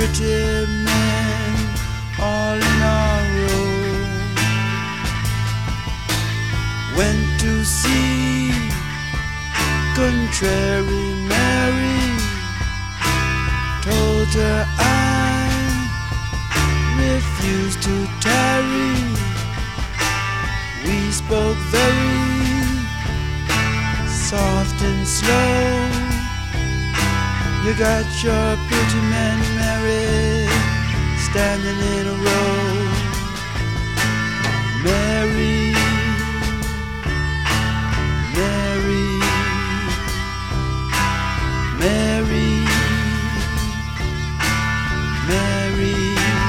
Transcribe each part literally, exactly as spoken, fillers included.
pretty men all in a row. Went to see Contrary Mary, told her I refused to tarry. We spoke very soft and slow. You got your pretty men, Mary, standing in a row. Mary, Mary, Mary, Mary.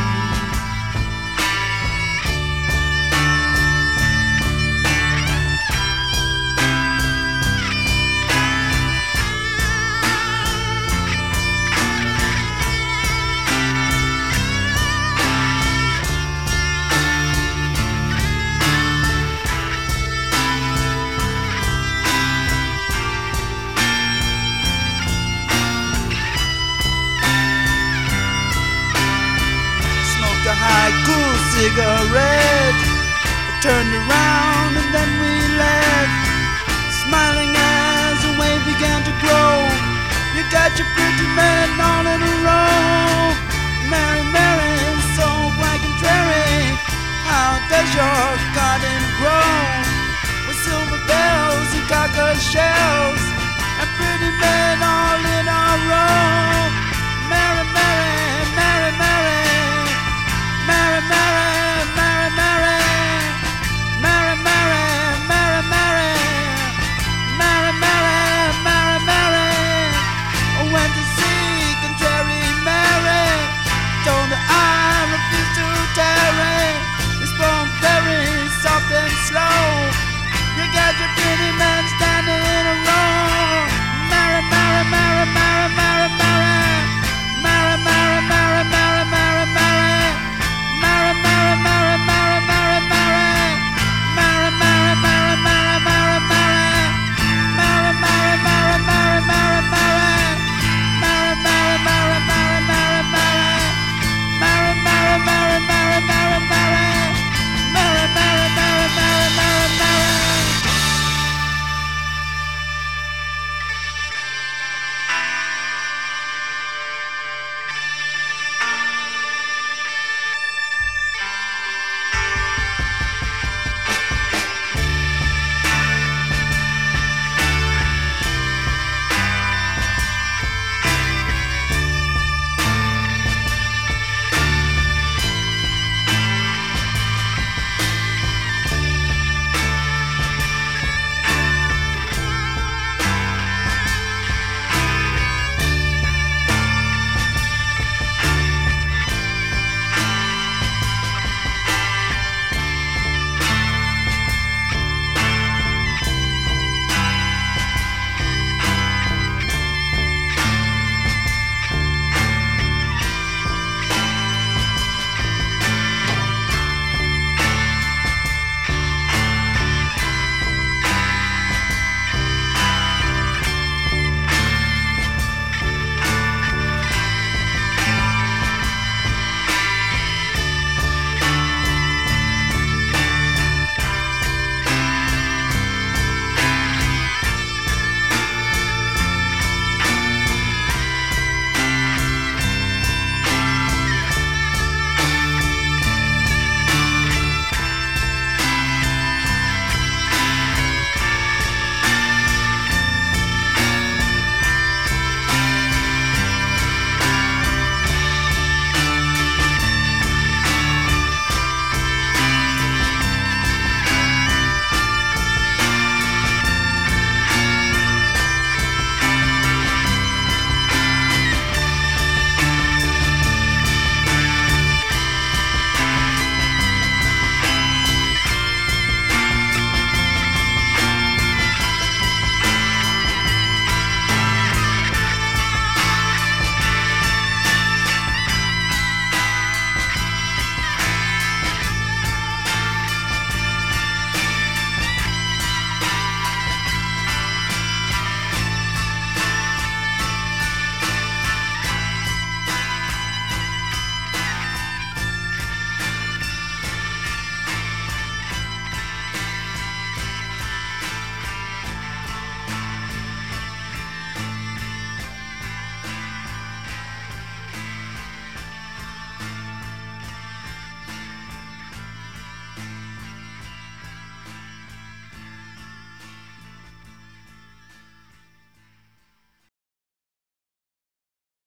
High cool cigarette. I turned around and then we left, smiling as the wave began to grow. You got your pretty men all in a row. Mary, Mary, so black and dreary. How does your garden grow? With silver bells and cocker shells and pretty men all in a row. Mary, Mary, Mary, Mary. Mary, Mary, Mary, Mary, Mary, Mary, Mary, Mary, Mary, Mary, Mary, Mary. I went to see Contrary Mary, told her I refused to tarry. We spoke very soft and slow. You got your pretty men standing in a row.